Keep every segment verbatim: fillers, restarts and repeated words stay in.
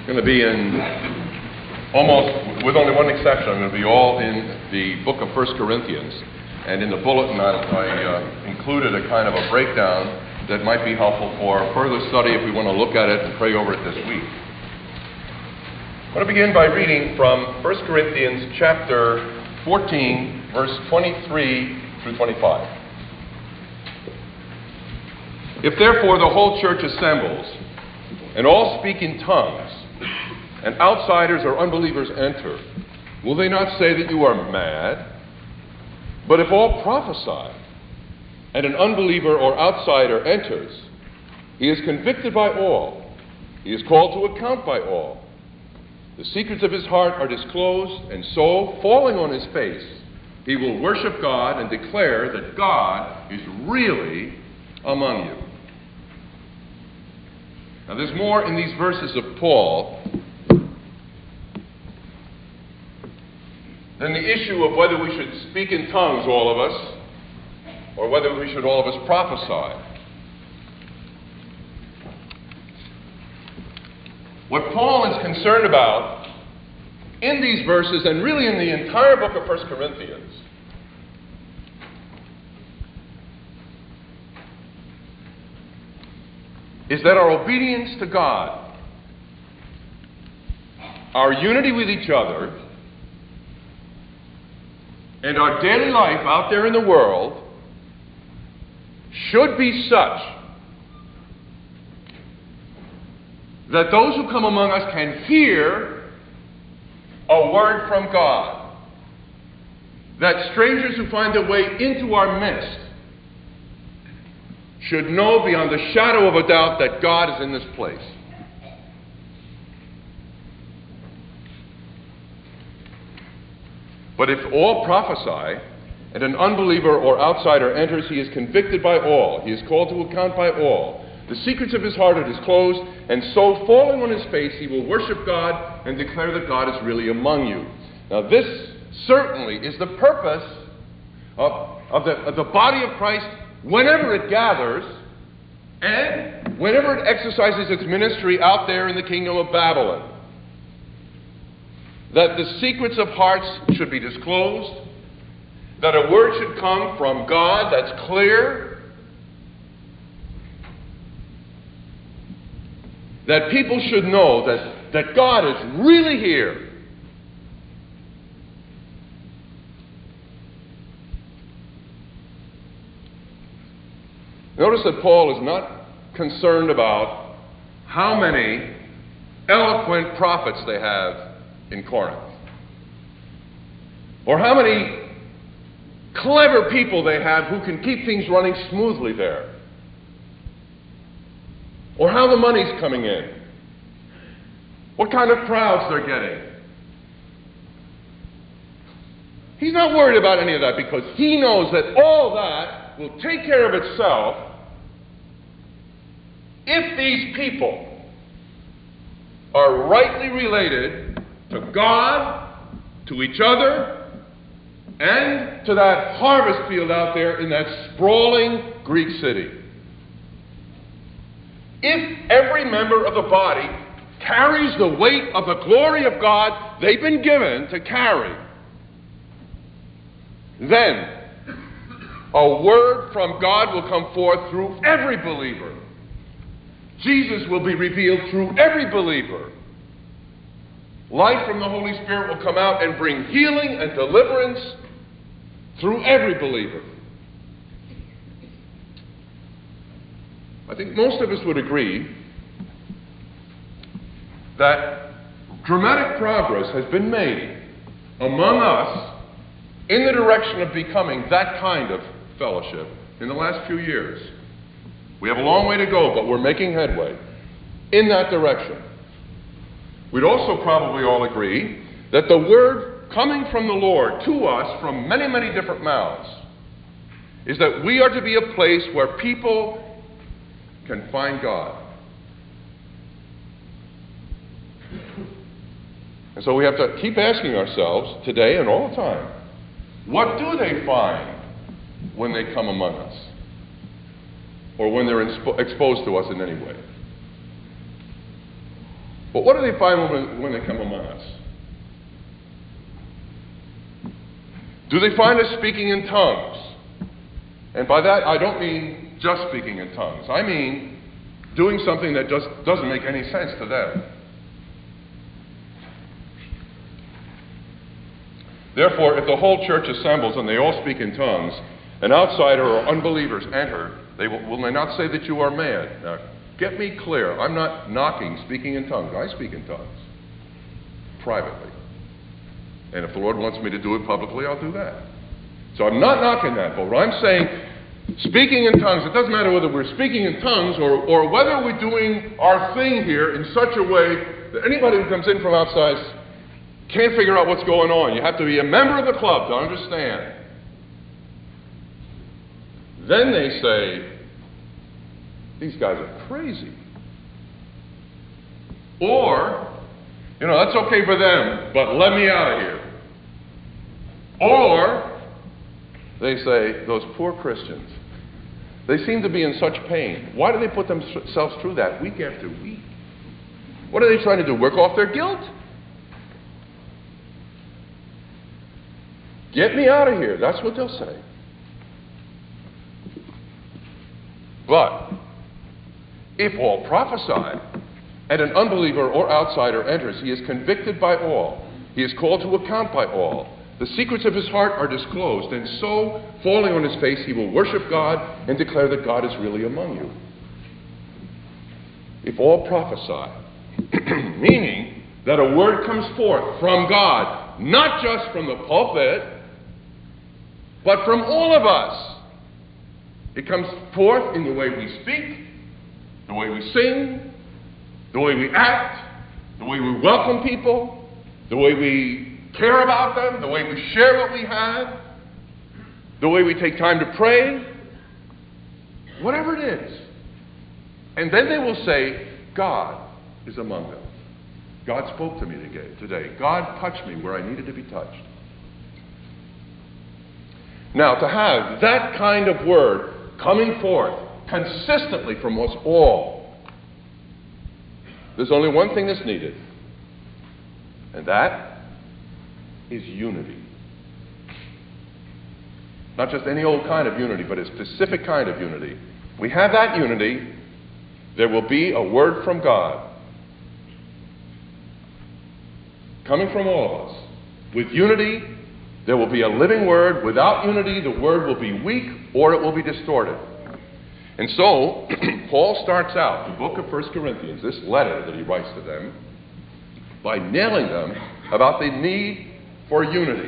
going to be in almost, with only one exception, I'm going to be all in the book of First Corinthians. And in the bulletin, I, I uh, included a kind of a breakdown that might be helpful for further study if we want to look at it and pray over it this week. I want to begin by reading from First Corinthians chapter fourteen, verse twenty-three through twenty-five. If therefore the whole church assembles, and all speak in tongues, and outsiders or unbelievers enter, will they not say that you are mad? But if all prophesy, and an unbeliever or outsider enters, he is convicted by all. He is called to account by all. The secrets of his heart are disclosed, and so, falling on his face, he will worship God and declare that God is really among you. Now, there's more in these verses of Paul than the issue of whether we should speak in tongues, all of us, or whether we should all of us prophesy. What Paul is concerned about in these verses, and really in the entire book of First Corinthians, is that our obedience to God, our unity with each other, and our daily life out there in the world should be such that those who come among us can hear a word from God. That strangers who find their way into our midst should know beyond the shadow of a doubt that God is in this place. But if all prophesy, and an unbeliever or outsider enters, he is convicted by all. He is called to account by all. The secrets of his heart are disclosed, and so, falling on his face, he will worship God and declare that God is really among you. Now, this certainly is the purpose of, of, the, of the body of Christ whenever it gathers and whenever it exercises its ministry out there in the kingdom of Babylon. That the secrets of hearts should be disclosed, that a word should come from God that's clear, that people should know that, that God is really here. Notice that Paul is not concerned about how many eloquent prophets they have in Corinth, or how many clever people they have who can keep things running smoothly there, or how the money's coming in, what kind of crowds they're getting. He's not worried about any of that, because he knows that all that will take care of itself if these people are rightly related to God, to each other, and to that harvest field out there in that sprawling Greek city. If every member of the body carries the weight of the glory of God they've been given to carry, then a word from God will come forth through every believer. Jesus will be revealed through every believer. Life from the Holy Spirit will come out and bring healing and deliverance through every believer. I think most of us would agree that dramatic progress has been made among us in the direction of becoming that kind of fellowship in the last few years. We have a long way to go, but we're making headway in that direction. We'd also probably all agree that the word coming from the Lord to us from many, many different mouths is that we are to be a place where people can find God. And so we have to keep asking ourselves today and all the time, what do they find when they come among us? Or when they're inspo- exposed to us in any way? But what do they find when, when they come among us? Do they find us speaking in tongues? And by that, I don't mean just speaking in tongues. I mean doing something that just doesn't make any sense to them. Therefore, if the whole church assembles and they all speak in tongues, an outsider or unbelievers enter, they will, will they not say that you are mad? Now, get me clear. I'm not knocking speaking in tongues. I speak in tongues privately. And if the Lord wants me to do it publicly, I'll do that. So I'm not knocking that, but what I'm saying, speaking in tongues, it doesn't matter whether we're speaking in tongues or, or whether we're doing our thing here in such a way that anybody who comes in from outside can't figure out what's going on. You have to be a member of the club to understand. Then they say, these guys are crazy. Or, you know, that's okay for them, but let me out of here. Or, they say, those poor Christians, they seem to be in such pain. Why do they put themselves through that week after week? What are they trying to do, work off their guilt? Get me out of here. That's what they'll say. But if all prophesy, and an unbeliever or outsider enters, he is convicted by all. He is called to account by all. The secrets of his heart are disclosed, and so, falling on his face, he will worship God and declare that God is really among you. If all prophesy, meaning that a word comes forth from God, not just from the pulpit, but from all of us. It comes forth in the way we speak, the way we sing, the way we act, the way we welcome people, the way we care about them, the way we share what we have, the way we take time to pray, whatever it is. And then they will say, God is among them. God spoke to me today. God touched me where I needed to be touched. Now, to have that kind of word coming forth consistently from us all, there's only one thing that's needed, and that is unity. Not just any old kind of unity, but a specific kind of unity. We have that unity, there will be a word from God coming from all of us. With unity, there will be a living word. Without unity, the word will be weak or it will be distorted. And so, Paul starts out the book of First Corinthians, this letter that he writes to them, by nailing them about the need for unity.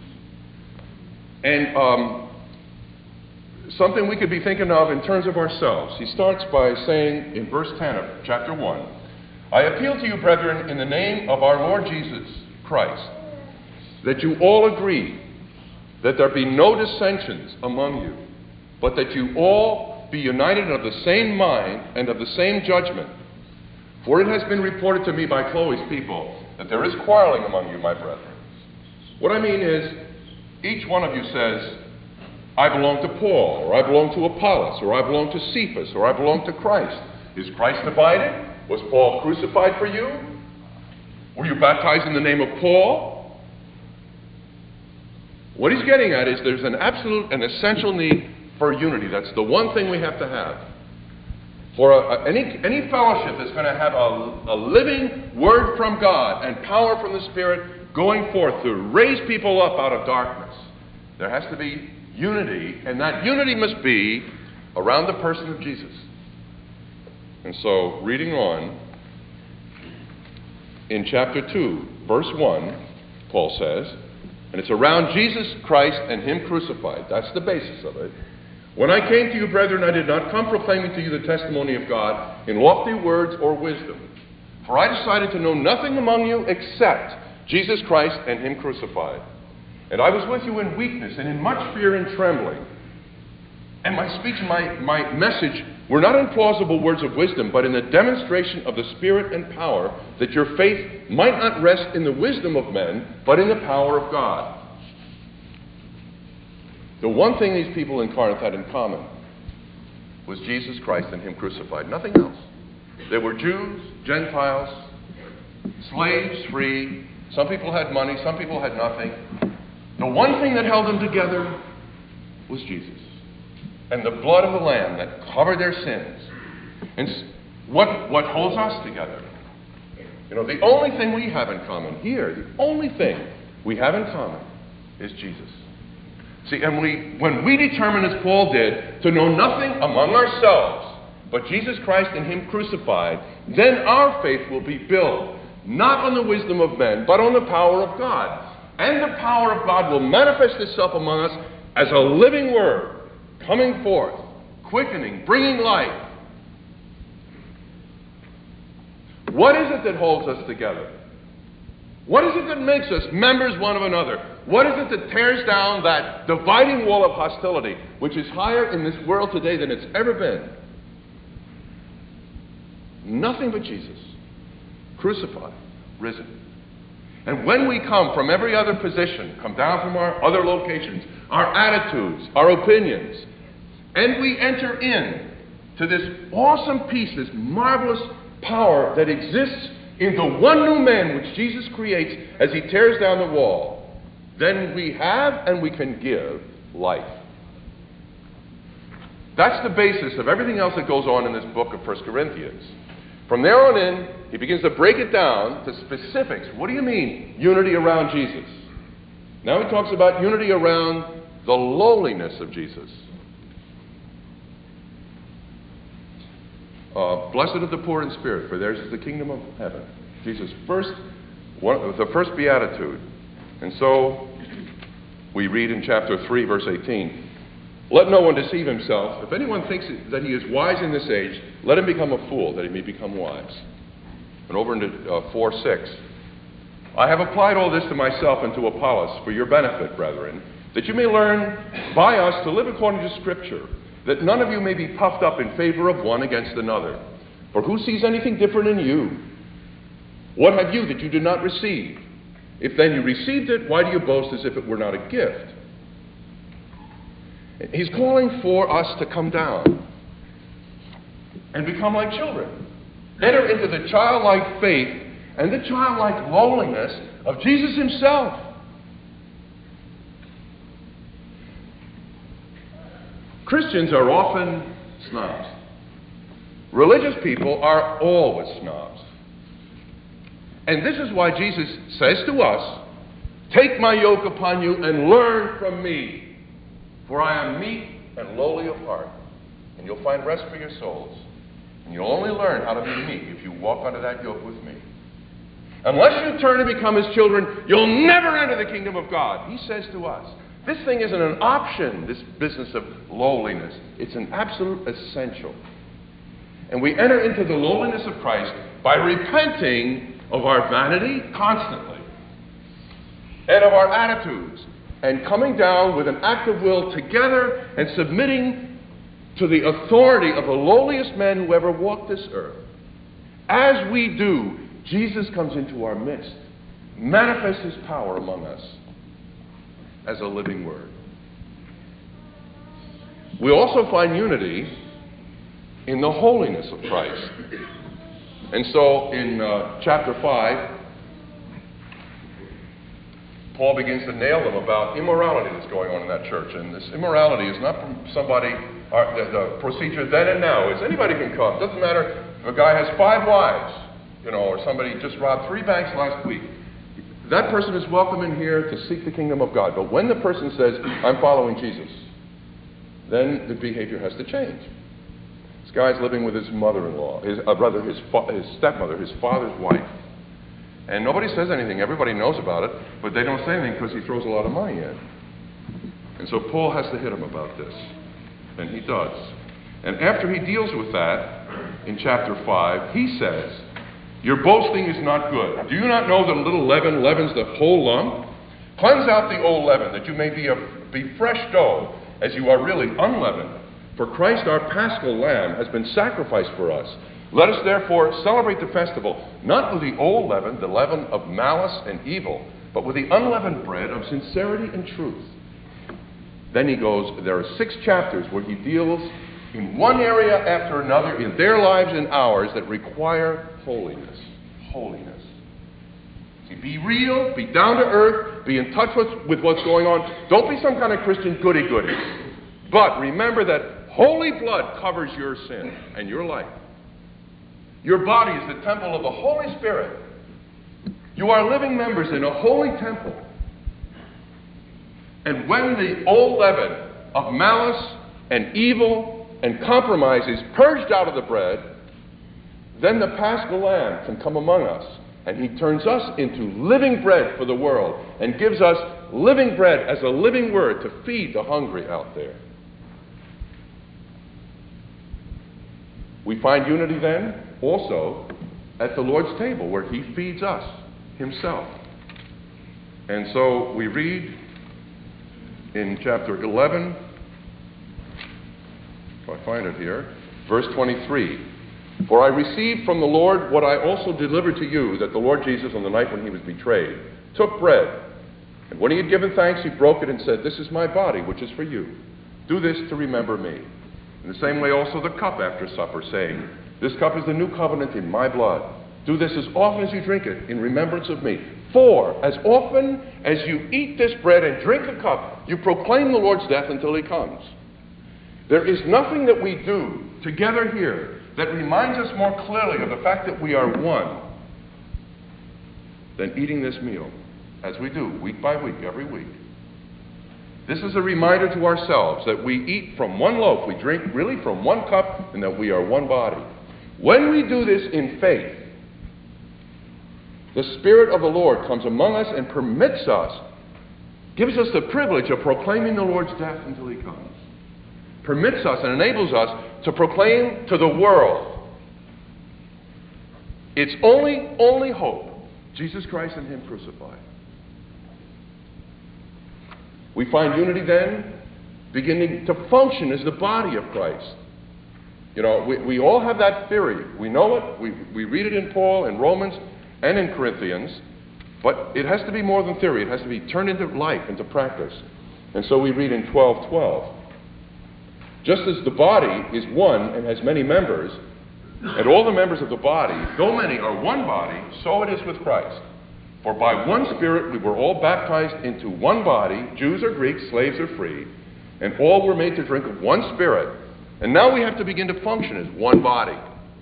And um, something we could be thinking of in terms of ourselves. He starts by saying in verse ten of chapter one, I appeal to you, brethren, in the name of our Lord Jesus Christ, that you all agree, that there be no dissensions among you, but that you all be united of the same mind and of the same judgment. For it has been reported to me by Chloe's people that there is quarreling among you, my brethren. What I mean is, each one of you says, I belong to Paul, or I belong to Apollos, or I belong to Cephas, or I belong to Christ. Is Christ divided? Was Paul crucified for you? Were you baptized in the name of Paul? What he's getting at is there's an absolute and essential need for unity. That's the one thing we have to have. For a, a, any, any fellowship that's going to have a, a living word from God and power from the Spirit going forth to raise people up out of darkness, there has to be unity, and that unity must be around the person of Jesus. And so, reading on, in chapter two, verse one, Paul says, and it's around Jesus Christ and Him crucified. That's the basis of it. When I came to you, brethren, I did not come proclaiming to you the testimony of God in lofty words or wisdom. For I decided to know nothing among you except Jesus Christ and Him crucified. And I was with you in weakness and in much fear and trembling. And my speech and my, my message were not in plausible words of wisdom, but in the demonstration of the Spirit and power, that your faith might not rest in the wisdom of men, but in the power of God. The one thing these people in Corinth had in common was Jesus Christ and Him crucified. Nothing else. They were Jews, Gentiles, slaves free. Some people had money, some people had nothing. The one thing that held them together was Jesus and the blood of the Lamb that covered their sins. And what, what holds us together? You know, the only thing we have in common here, the only thing we have in common is Jesus. See, and we, when we determine, as Paul did, to know nothing among ourselves but Jesus Christ and Him crucified, then our faith will be built not on the wisdom of men, but on the power of God. And the power of God will manifest itself among us as a living word, coming forth, quickening, bringing life. What is it that holds us together? What is it that makes us members one of another? What is it that tears down that dividing wall of hostility, which is higher in this world today than it's ever been? Nothing but Jesus, crucified, risen. And when we come from every other position, come down from our other locations, our attitudes, our opinions, and we enter in to this awesome peace, this marvelous power that exists in the one new man which Jesus creates as He tears down the wall, then we have and we can give life. That's the basis of everything else that goes on in this book of First Corinthians. From there on in, he begins to break it down to specifics. What do you mean, unity around Jesus? Now he talks about unity around the lowliness of Jesus. Uh, blessed are the poor in spirit, for theirs is the kingdom of heaven. Jesus' first, one, the first beatitude. And so we read in chapter three, verse eighteen, let no one deceive himself. If anyone thinks that he is wise in this age, let him become a fool, that he may become wise. And over into uh, four six, I have applied all this to myself and to Apollos for your benefit, brethren, that you may learn by us to live according to Scripture, that none of you may be puffed up in favor of one against another. For who sees anything different in you? What have you that you did not receive? If then you received it, why do you boast as if it were not a gift? He's calling for us to come down and become like children. Enter into the childlike faith and the childlike lowliness of Jesus Himself. Christians are often snobs. Religious people are always snobs. And this is why Jesus says to us, take my yoke upon you and learn from me. For I am meek and lowly of heart, and you'll find rest for your souls. And you'll only learn how to be meek if you walk under that yoke with me. Unless you turn and become His children, you'll never enter the kingdom of God. He says to us, this thing isn't an option, this business of lowliness. It's an absolute essential. And we enter into the lowliness of Christ by repenting of our vanity constantly and of our attitudes, and coming down with an act of will together and submitting to the authority of the lowliest man who ever walked this earth. As we do, Jesus comes into our midst, manifests His power among us as a living word. We also find unity in the holiness of Christ. And so in uh, chapter five, Paul begins to nail them about immorality that's going on in that church. And this immorality is not from somebody, uh, the, the procedure then and now is anybody can come. Doesn't matter if a guy has five wives, you know, or somebody just robbed three banks last week. That person is welcome in here to seek the kingdom of God. But when the person says, I'm following Jesus, then the behavior has to change. This guy's living with his mother-in-law, his uh, brother, his, fa- his stepmother, his father's wife. And nobody says anything. Everybody knows about it, but they don't say anything because he throws a lot of money in. And so Paul has to hit him about this. And he does. And after he deals with that, in chapter five, he says, your boasting is not good. Do you not know that a little leaven leavens the whole lump? Cleanse out the old leaven, that you may be, a, be fresh dough, as you are really unleavened. For Christ, our paschal lamb, has been sacrificed for us. Let us therefore celebrate the festival, not with the old leaven, the leaven of malice and evil, but with the unleavened bread of sincerity and truth. Then he goes, there are six chapters where he deals in one area after another in their lives and ours that require holiness. Holiness. be real, be down to earth, be in touch with, with what's going on. Don't be some kind of Christian goody-goody. But remember that holy blood covers your sin and your life. Your body is the temple of the Holy Spirit. You are living members in a holy temple. And when the old leaven of malice and evil and compromise is purged out of the bread, then the Paschal Lamb can come among us, and he turns us into living bread for the world and gives us living bread as a living word to feed the hungry out there. We find unity then also at the Lord's table, where he feeds us himself. And so we read in chapter eleven, if I find it here, verse twenty-three, "For I received from the Lord what I also delivered to you, that the Lord Jesus, on the night when he was betrayed, took bread, and when he had given thanks, he broke it and said, 'This is my body, which is for you. Do this to remember me.' In the same way also the cup after supper, saying, 'This cup is the new covenant in my blood. Do this as often as you drink it in remembrance of me. For as often as you eat this bread and drink the cup, you proclaim the Lord's death until he comes.'" There is nothing that we do together here that reminds us more clearly of the fact that we are one than eating this meal, as we do week by week, every week. This is a reminder to ourselves that we eat from one loaf, we drink really from one cup, and that we are one body. When we do this in faith, the Spirit of the Lord comes among us and permits us, gives us the privilege of proclaiming the Lord's death until he comes. Permits us and enables us to proclaim to the world its only, only hope, Jesus Christ and him crucified. We find unity then beginning to function as the body of Christ. You know, we, we all have that theory. We know it. We, we read it in Paul, in Romans, and in Corinthians. But it has to be more than theory. It has to be turned into life, into practice. And so we read in twelve twelve. "Just as the body is one and has many members, and all the members of the body, though many, are one body, so it is with Christ. For by one Spirit we were all baptized into one body, Jews or Greeks, slaves or free, and all were made to drink of one Spirit. And now we have to begin to function as one body."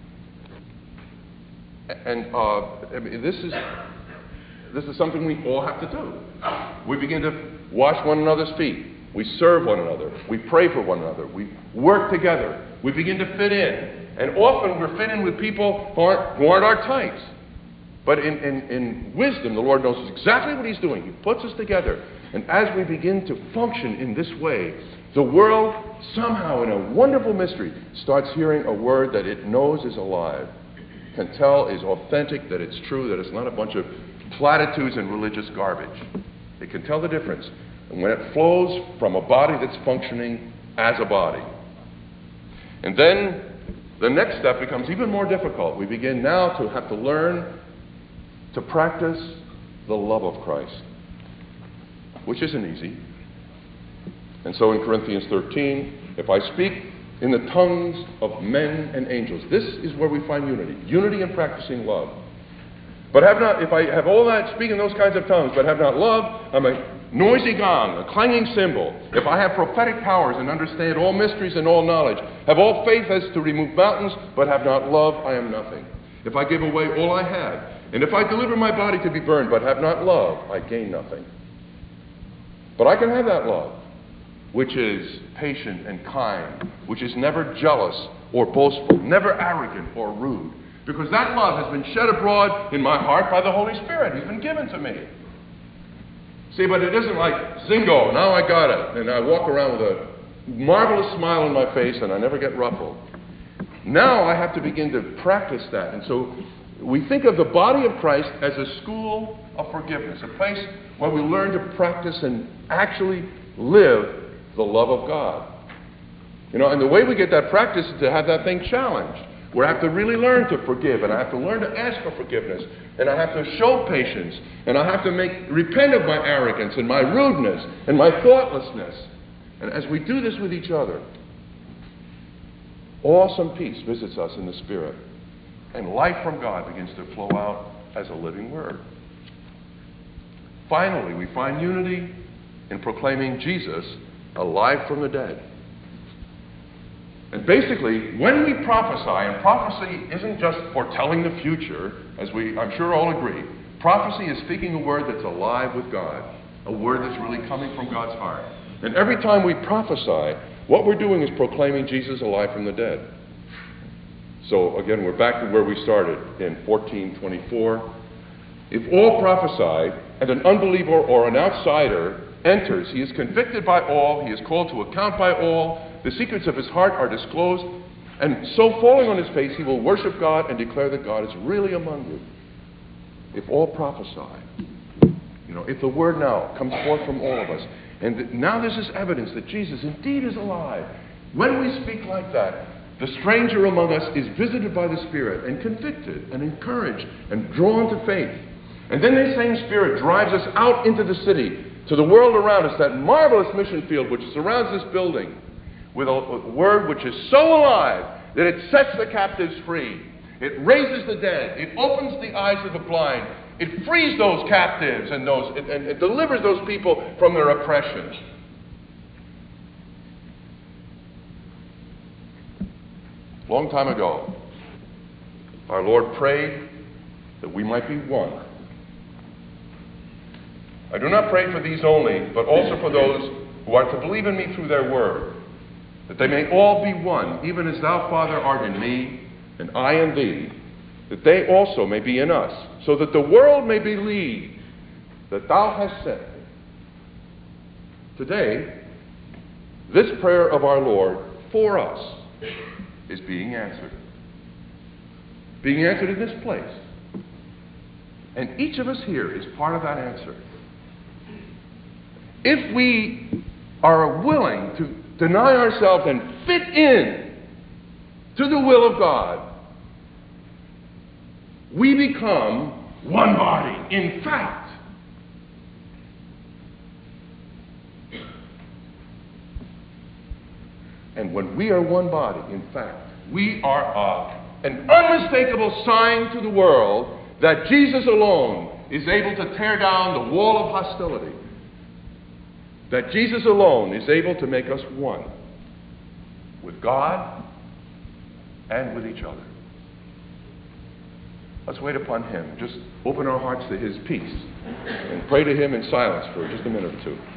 And uh, I mean, this is this is something we all have to do. We begin to wash one another's feet. We serve one another. We pray for one another. We work together. We begin to fit in. And often we're fit in with people who aren't, who aren't our types. But in, in, in wisdom, the Lord knows exactly what he's doing. He puts us together. And as we begin to function in this way, the world somehow, in a wonderful mystery, starts hearing a word that it knows is alive, can tell is authentic, that it's true, that it's not a bunch of platitudes and religious garbage. It can tell the difference. And when it flows from a body that's functioning as a body. And then the next step becomes even more difficult. We begin now to have to learn to practice the love of Christ, which isn't easy. And so in Corinthians thirteen, "If I speak in the tongues of men and angels," this is where we find unity. Unity in practicing love. "But have not, if I have all that, speak in those kinds of tongues, but have not love, I'm a noisy gong, a clanging cymbal. If I have prophetic powers and understand all mysteries and all knowledge, have all faith as to remove mountains, but have not love, I am nothing. If I give away all I have, and if I deliver my body to be burned, but have not love, I gain nothing. But I can have that love, which is patient and kind, which is never jealous or boastful, never arrogant or rude, because that love has been shed abroad in my heart by the Holy Spirit. He's been given to me. See, but it isn't like, zingo, now I got it, and I walk around with a marvelous smile on my face and I never get ruffled. Now I have to begin to practice that. And so we think of the body of Christ as a school of forgiveness, a place where we learn to practice and actually live the love of God. You know, and the way we get that practice is to have that thing challenged. Where I have to really learn to forgive, and I have to learn to ask for forgiveness, and I have to show patience, and I have to make repent of my arrogance and my rudeness and my thoughtlessness. And as we do this with each other, awesome peace visits us in the Spirit, and life from God begins to flow out as a living word. Finally, we find unity in proclaiming Jesus alive from the dead. And basically, when we prophesy, and prophecy isn't just foretelling the future, as we, I'm sure, all agree. Prophecy is speaking a word that's alive with God, a word that's really coming from God's heart. And every time we prophesy, what we're doing is proclaiming Jesus alive from the dead. So again, we're back to where we started in fourteen twenty-four. If all prophesy, and an unbeliever or an outsider enters, he is convicted by all, he is called to account by all, the secrets of his heart are disclosed, and so falling on his face, he will worship God and declare that God is really among you. If all prophesy, you know, if the word now comes forth from all of us, and th- now there's this evidence that Jesus indeed is alive. When we speak like that, the stranger among us is visited by the Spirit and convicted and encouraged and drawn to faith. And then this same Spirit drives us out into the city, to the world around us, that marvelous mission field which surrounds this building, with a, a word which is so alive that it sets the captives free. It raises the dead. It opens the eyes of the blind. It frees those captives and those and, and it delivers those people from their oppression. Long time ago, our Lord prayed that we might be one. I do not pray for these only, but also for those who are to believe in me through their word, that they may all be one, even as thou, Father, art in me, and I in thee, that they also may be in us, so that the world may believe that thou hast sent me. Today, this prayer of our Lord for us is being answered. Being answered in this place. And each of us here is part of that answer. If we are willing to deny ourselves and fit in to the will of God, we become one body. In fact, and when we are one body, in fact, we are uh, an unmistakable sign to the world that Jesus alone is able to tear down the wall of hostility. That Jesus alone is able to make us one with God and with each other. Let's wait upon Him. Just open our hearts to His peace and pray to Him in silence for just a minute or two.